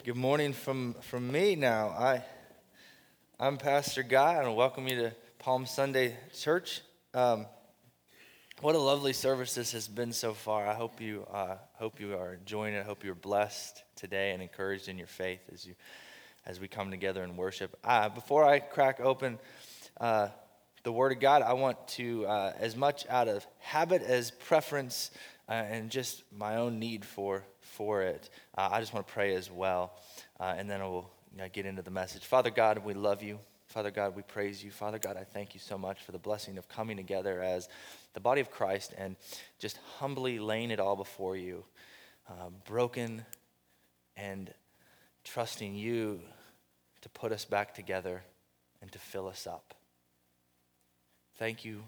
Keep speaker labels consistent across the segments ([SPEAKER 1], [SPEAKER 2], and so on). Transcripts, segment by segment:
[SPEAKER 1] Good morning from me now. I'm Pastor Guy, and I welcome you to Palm Sunday Church. What a lovely service this has been so far. I hope you are enjoying it. I hope you're blessed today and encouraged in your faith as we come together and worship. Before I crack open the Word of God, I want to, as much out of habit as preference and just my own need for it, I just want to pray as well, and then we'll get into the message. Father God, we love you. Father God, we praise you. Father God, I thank you so much for the blessing of coming together as the body of Christ and just humbly laying it all before you, broken and trusting you to put us back together and to fill us up. Thank you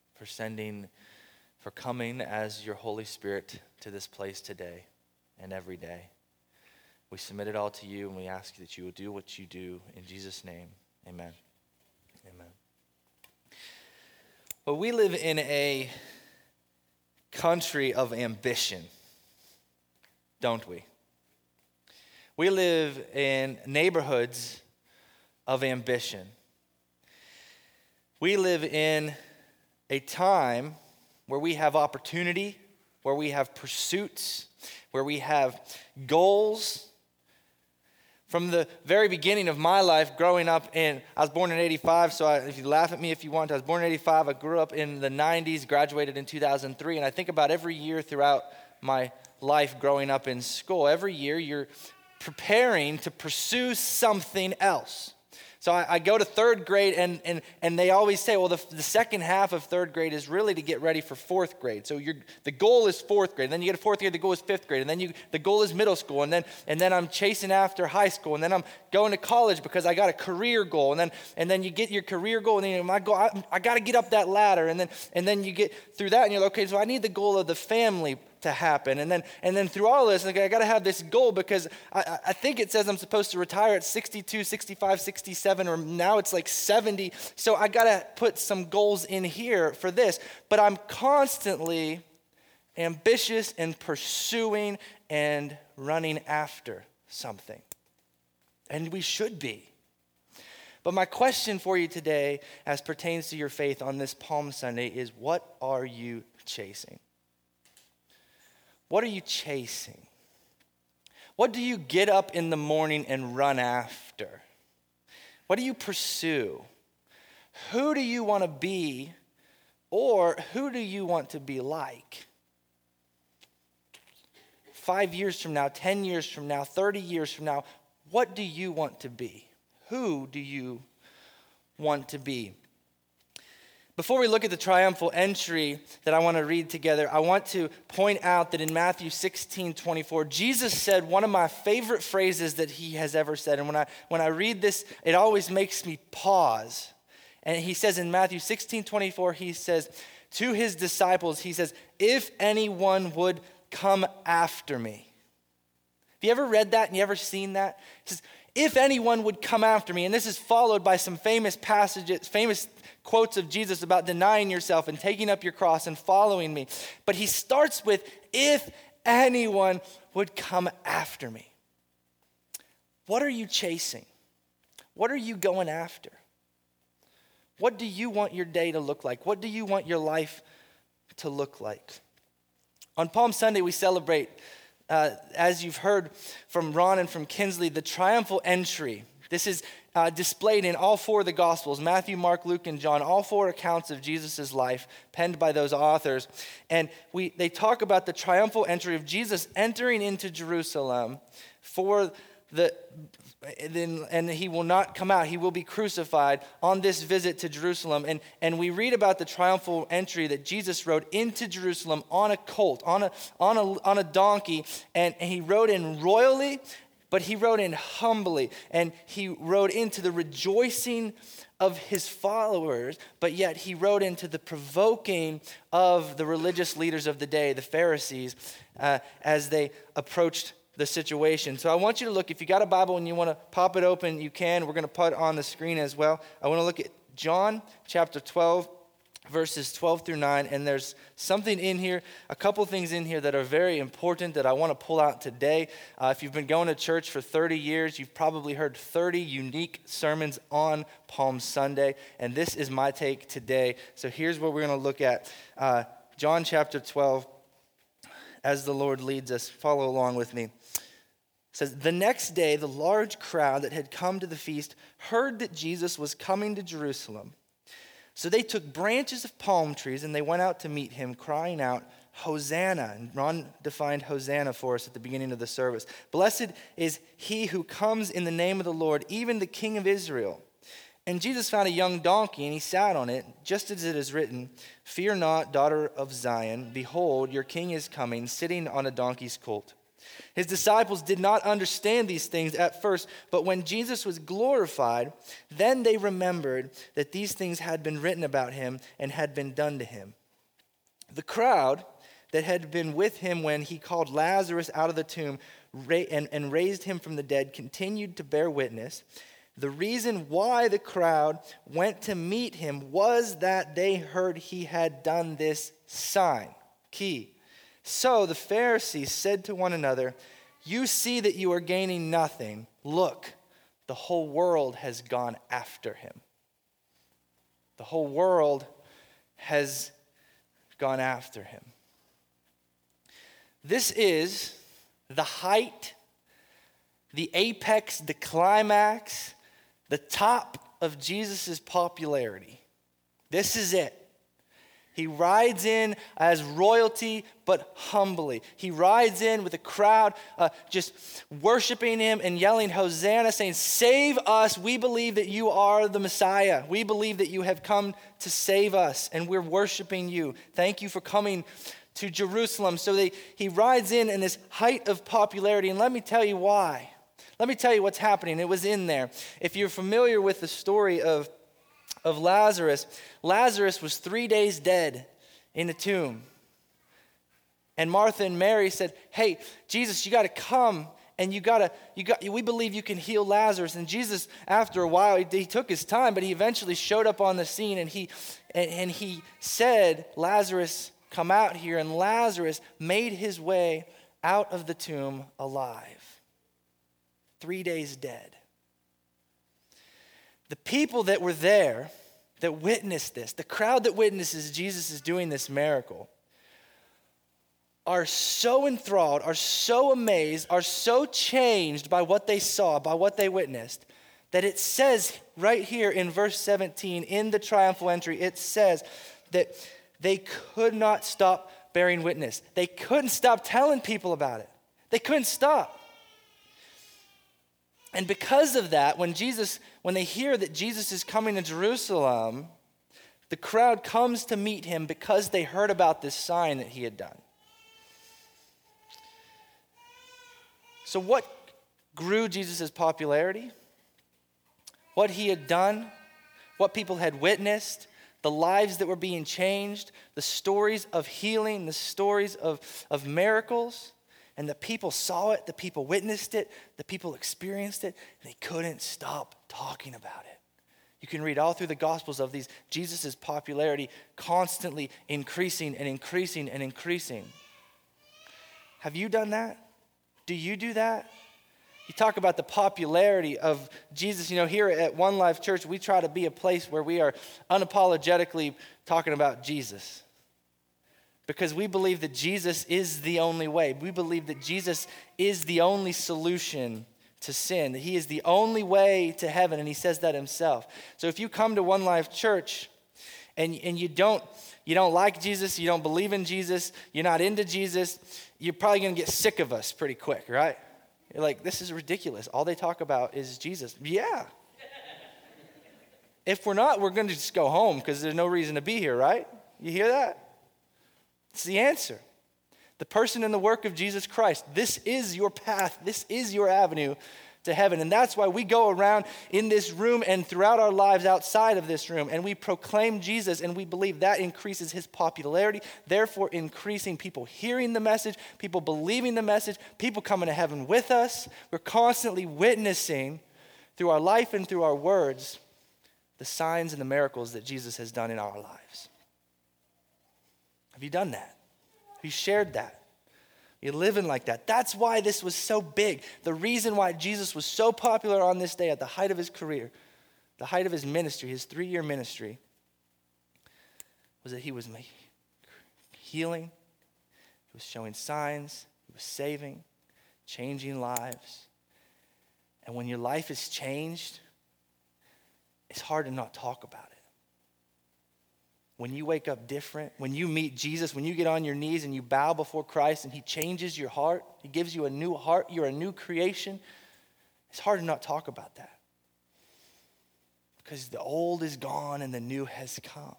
[SPEAKER 1] for coming as your Holy Spirit to this place today and every day. We submit it all to you, and we ask that you will do what you do. In Jesus' name, amen. Amen. Well, we live in a country of ambition, don't we? We live in neighborhoods of ambition. We live in a time where we have opportunity, where we have pursuits, where we have goals. From the very beginning of my life, growing up I was born in 85, so if you laugh at me if you want, I was born in 85, I grew up in the 90s, graduated in 2003, and I think about every year throughout my life growing up in school, every year you're preparing to pursue something else. So I go to third grade, and they always say, well, the second half of third grade is really to get ready for fourth grade. So the goal is fourth grade. Then you get to fourth grade, the goal is fifth grade. And then the goal is middle school. And then I'm chasing after high school. And then I'm going to college because I got a career goal. And then you get your career goal, and then my goal, I got to get up that ladder. And then you get through that, and you're like, okay, so I need the goal of the family to happen. And then through all this, like, I got to have this goal because I think it says I'm supposed to retire at 62, 65, 67, or now it's like 70. So I got to put some goals in here for this. But I'm constantly ambitious and pursuing and running after something. And we should be. But my question for you today, as pertains to your faith on this Palm Sunday, is what are you chasing? What are you chasing? What do you get up in the morning and run after? What do you pursue? Who do you want to be, or who do you want to be like? 5 years from now, 10 years from now, 30 years from now, what do you want to be? Who do you want to be? Before we look at the triumphal entry that I want to read together, I want to point out that in Matthew 16:24, Jesus said one of my favorite phrases that he has ever said. And when I read this, it always makes me pause. And he says in Matthew 16:24, he says to his disciples, he says, if anyone would come after me. Have you ever read that and you ever seen that? He says, if anyone would come after me. And this is followed by some famous passages, famous quotes of Jesus about denying yourself and taking up your cross and following me. But he starts with, if anyone would come after me. What are you chasing? What are you going after? What do you want your day to look like? What do you want your life to look like? On Palm Sunday, we celebrate, as you've heard from Ron and from Kinsley, the triumphal entry. This is displayed in all four of the Gospels, Matthew, Mark, Luke, and John, all four accounts of Jesus' life penned by those authors. And they talk about the triumphal entry of Jesus entering into Jerusalem and he will not come out. He will be crucified on this visit to Jerusalem. And we read about the triumphal entry that Jesus rode into Jerusalem on a colt, on a donkey, and he rode in royally, but he rode in humbly, and he rode into the rejoicing of his followers, but yet he rode into the provoking of the religious leaders of the day, the Pharisees, as they approached the situation. So I want you to look, if you got a Bible and you want to pop it open, you can. We're going to put it on the screen as well. I want to look at John chapter 12, verses 12 through 9, and there's something in here, a couple things in here that are very important that I want to pull out today. If you've been going to church for 30 years, you've probably heard 30 unique sermons on Palm Sunday, and this is my take today. So here's what we're going to look at. John chapter 12, as the Lord leads us. Follow along with me. It says, "The next day, the large crowd that had come to the feast heard that Jesus was coming to Jerusalem. So they took branches of palm trees and they went out to meet him, crying out, 'Hosanna!'" And Ron defined Hosanna for us at the beginning of the service. "Blessed is he who comes in the name of the Lord, even the King of Israel." And Jesus found a young donkey and he sat on it, just as it is written, "Fear not, daughter of Zion. Behold, your king is coming, sitting on a donkey's colt." His disciples did not understand these things at first, but when Jesus was glorified, then they remembered that these things had been written about him and had been done to him. The crowd that had been with him when he called Lazarus out of the tomb and raised him from the dead continued to bear witness. The reason why the crowd went to meet him was that they heard he had done this sign. Key. So the Pharisees said to one another, "You see that you are gaining nothing. Look, the whole world has gone after him." The whole world has gone after him. This is the height, the apex, the climax, the top of Jesus' popularity. This is it. He rides in as royalty, but humbly. He rides in with a crowd just worshiping him and yelling Hosanna, saying, "Save us. We believe that you are the Messiah. We believe that you have come to save us, and we're worshiping you. Thank you for coming to Jerusalem." So he rides in this height of popularity, and let me tell you why. Let me tell you what's happening. It was in there. If you're familiar with the story of Lazarus, Lazarus was 3 days dead in a tomb. And Martha and Mary said, "Hey, Jesus, you got to come and we believe you can heal Lazarus." And Jesus, after a while, he took his time, but he eventually showed up on the scene and he said, "Lazarus, come out here." And Lazarus made his way out of the tomb alive. 3 days dead. The people that were there, that witnessed this, the crowd that witnesses Jesus is doing this miracle, are so enthralled, are so amazed, are so changed by what they saw, by what they witnessed, that it says right here in verse 17, in the triumphal entry, it says that they could not stop bearing witness. They couldn't stop telling people about it. They couldn't stop. And because of that, when they hear that Jesus is coming to Jerusalem, the crowd comes to meet him because they heard about this sign that he had done. So what grew Jesus' popularity? What he had done, what people had witnessed, the lives that were being changed, the stories of healing, the stories of miracles. And the people saw it, the people witnessed it, the people experienced it, and they couldn't stop talking about it. You can read all through the Gospels of these, Jesus' popularity constantly increasing and increasing and increasing. Have you done that? Do you do that? You talk about the popularity of Jesus. Here at One Life Church, we try to be a place where we are unapologetically talking about Jesus. Because we believe that Jesus is the only way. We believe that Jesus is the only solution to sin. That he is the only way to heaven, and he says that himself. So if you come to One Life Church and you don't like Jesus, you don't believe in Jesus, you're not into Jesus, you're probably going to get sick of us pretty quick, right? You're like, this is ridiculous. All they talk about is Jesus. Yeah. If we're not, we're going to just go home because there's no reason to be here, right? You hear that? It's the answer. The person and the work of Jesus Christ. This is your path. This is your avenue to heaven. And that's why we go around in this room and throughout our lives outside of this room, and we proclaim Jesus, and we believe that increases his popularity, therefore increasing people hearing the message, people believing the message, people coming to heaven with us. We're constantly witnessing through our life and through our words the signs and the miracles that Jesus has done in our lives. Have you done that? Have you shared that? You're living like that. That's why this was so big. The reason why Jesus was so popular on this day at the height of his career, the height of his ministry, his 3-year ministry, was that he was healing, he was showing signs, he was saving, changing lives. And when your life is changed, it's hard to not talk about it. When you wake up different, when you meet Jesus, when you get on your knees and you bow before Christ and he changes your heart, he gives you a new heart, you're a new creation, it's hard to not talk about that. Because the old is gone and the new has come.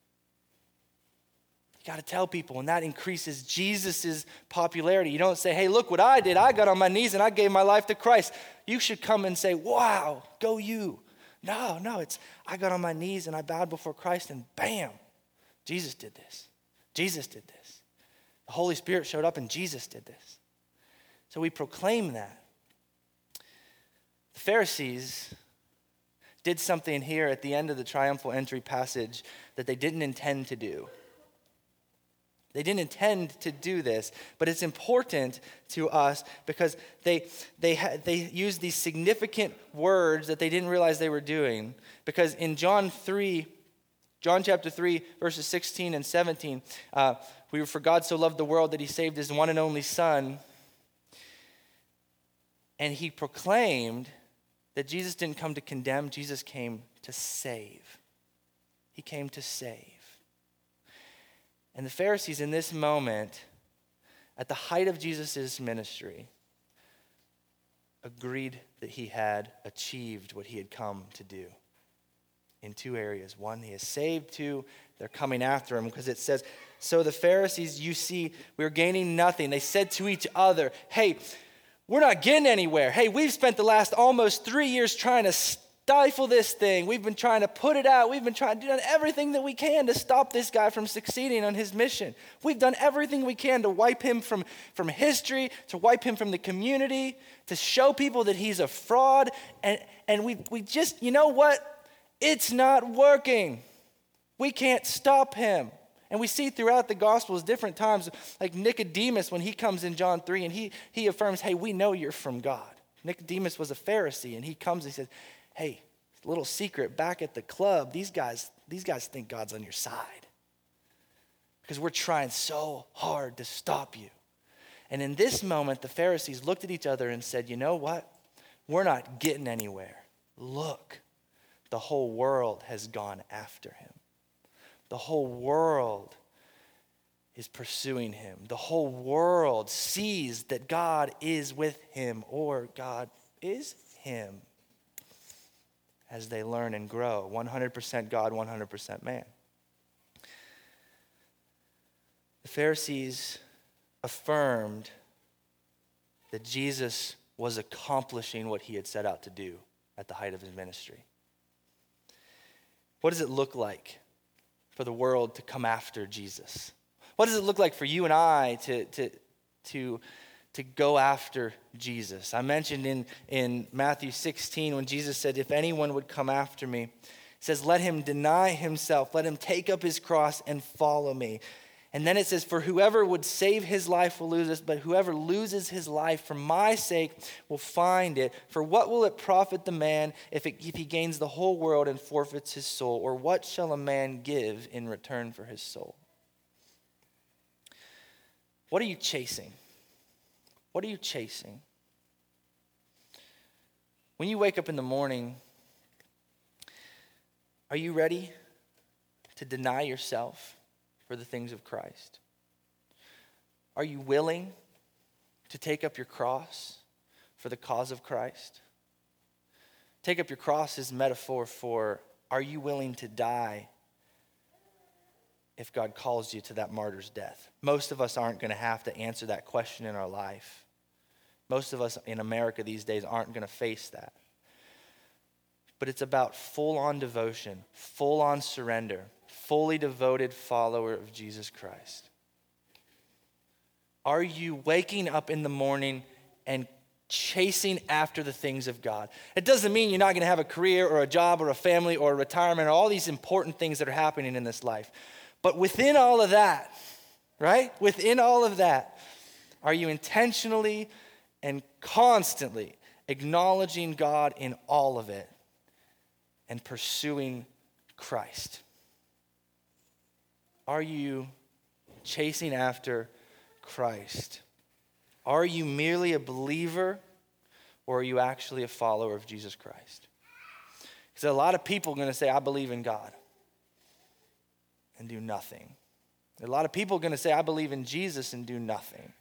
[SPEAKER 1] You got to tell people, and that increases Jesus' popularity. You don't say, hey, look what I did. I got on my knees and I gave my life to Christ. You should come and say, wow, go you. No, it's I got on my knees and I bowed before Christ and bam, Jesus did this. Jesus did this. The Holy Spirit showed up and Jesus did this. So we proclaim that. The Pharisees did something here at the end of the triumphal entry passage that they didn't intend to do. They didn't intend to do this, but it's important to us because they used these significant words that they didn't realize they were doing. Because in John chapter 3, verses 16 and 17, for God so loved the world that he saved his one and only Son. And he proclaimed that Jesus didn't come to condemn, Jesus came to save. He came to save. And the Pharisees in this moment, at the height of Jesus' ministry, agreed that he had achieved what he had come to do in 2 areas. 1, he has saved. 2, they're coming after him because it says, so the Pharisees, you see, we're gaining nothing. They said to each other, hey, we're not getting anywhere. Hey, we've spent the last almost 3 years trying to stifle this thing. We've been trying to put it out. We've been trying to do everything that we can to stop this guy from succeeding on his mission. We've done everything we can to wipe him from history, to wipe him from the community, to show people that he's a fraud. And we just, you know what? It's not working. We can't stop him. And we see throughout the Gospels different times, like Nicodemus when he comes in John 3 and he affirms, hey, we know you're from God. Nicodemus was a Pharisee and he comes and he says, hey, little secret, back at the club, these guys think God's on your side because we're trying so hard to stop you. And in this moment, the Pharisees looked at each other and said, you know what? We're not getting anywhere. Look, the whole world has gone after him. The whole world is pursuing him. The whole world sees that God is with him or God is him. As they learn and grow. 100% God, 100% man. The Pharisees affirmed that Jesus was accomplishing what he had set out to do at the height of his ministry. What does it look like for the world to come after Jesus? What does it look like for you and I to go after Jesus? I mentioned in Matthew 16 when Jesus said, if anyone would come after me, it says, let him deny himself, let him take up his cross and follow me. And then it says, for whoever would save his life will lose it, but whoever loses his life for my sake will find it. For what will it profit the man if he gains the whole world and forfeits his soul? Or what shall a man give in return for his soul? What are you chasing? What are you chasing? When you wake up in the morning, are you ready to deny yourself for the things of Christ? Are you willing to take up your cross for the cause of Christ? Take up your cross is metaphor for, are you willing to die if God calls you to that martyr's death? Most of us aren't going to have to answer that question in our life. Most of us in America these days aren't going to face that. But it's about full-on devotion, full-on surrender, fully devoted follower of Jesus Christ. Are you waking up in the morning and chasing after the things of God? It doesn't mean you're not going to have a career or a job or a family or a retirement or all these important things that are happening in this life. But within all of that, right? Within all of that, are you intentionally and constantly acknowledging God in all of it and pursuing Christ? Are you chasing after Christ? Are you merely a believer, or are you actually a follower of Jesus Christ? Because a lot of people are going to say, I believe in God, and do nothing. A lot of people are going to say, I believe in Jesus, and do nothing.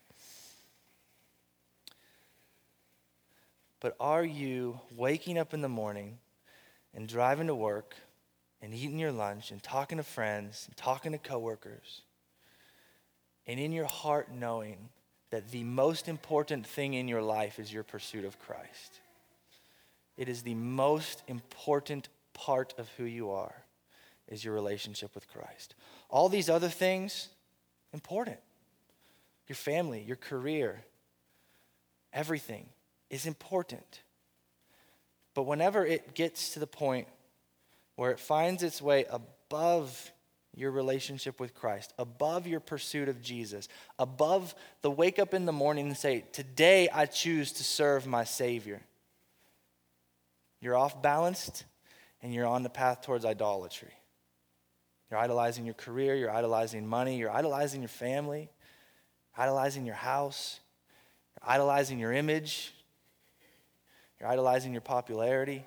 [SPEAKER 1] But are you waking up in the morning and driving to work and eating your lunch and talking to friends and talking to coworkers, and in your heart knowing that the most important thing in your life is your pursuit of Christ? It is the most important part of who you are, is your relationship with Christ. All these other things, important. Your family, your career, everything is important. But whenever it gets to the point where it finds its way above your relationship with Christ, above your pursuit of Jesus, above the wake up in the morning and say, today I choose to serve my Savior, you're off balanced and you're on the path towards idolatry. You're idolizing your career, you're idolizing money, you're idolizing your family, idolizing your house, you're idolizing your image, you're idolizing your popularity.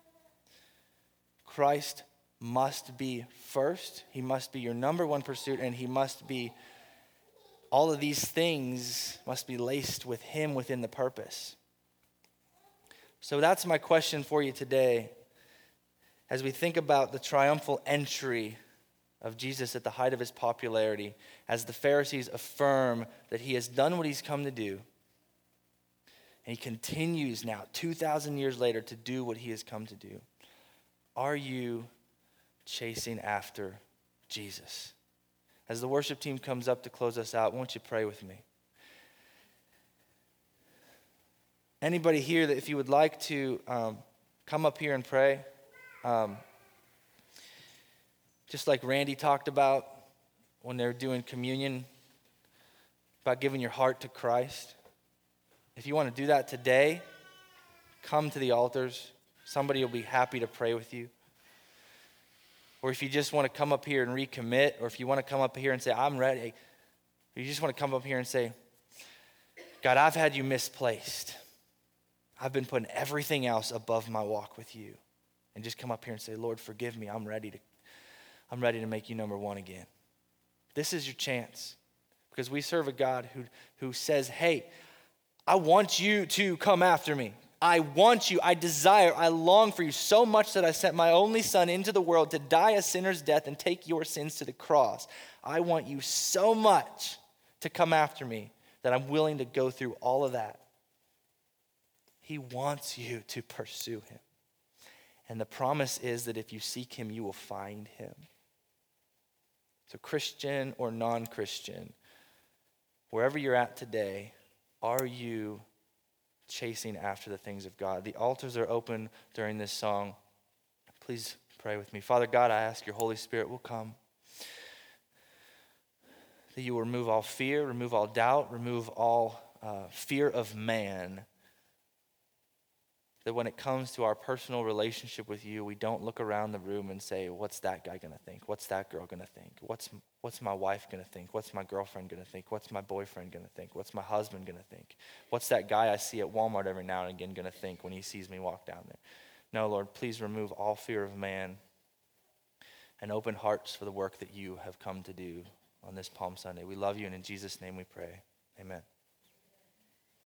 [SPEAKER 1] Christ must be first. He must be your number one pursuit, and he must be, all of these things must be laced with him within the purpose. So that's my question for you today as we think about the triumphal entry of Jesus at the height of his popularity, as the Pharisees affirm that he has done what he's come to do, and he continues now 2,000 years later to do what he has come to do. Are you chasing after Jesus? As the worship team comes up to close us out, won't you pray with me? Anybody here that if you would like to come up here and pray, just like Randy talked about when they're doing communion, about giving your heart to Christ. If you want to do that today, come to the altars. Somebody will be happy to pray with you. Or if you just want to come up here and recommit, or if you want to come up here and say, I'm ready, or you just want to come up here and say, God, I've had you misplaced. I've been putting everything else above my walk with you. And just come up here and say, Lord, forgive me. I'm ready to make you number one again. This is your chance. Because we serve a God who says, hey, I want you to come after me. I want you, I desire, I long for you so much that I sent my only son into the world to die a sinner's death and take your sins to the cross. I want you so much to come after me that I'm willing to go through all of that. He wants you to pursue him. And the promise is that if you seek him, you will find him. So Christian or non-Christian, wherever you're at today, are you chasing after the things of God? The altars are open during this song. Please pray with me. Father God, I ask your Holy Spirit will come. That you will remove all fear, remove all doubt, remove all fear of man. That when it comes to our personal relationship with you, we don't look around the room and say, what's that guy going to think? What's that girl going to think? What's my wife going to think? What's my girlfriend going to think? What's my boyfriend going to think? What's my husband going to think? What's that guy I see at Walmart every now and again going to think when he sees me walk down there? No, Lord, please remove all fear of man and open hearts for the work that you have come to do on this Palm Sunday. We love you, and in Jesus' name we pray. Amen.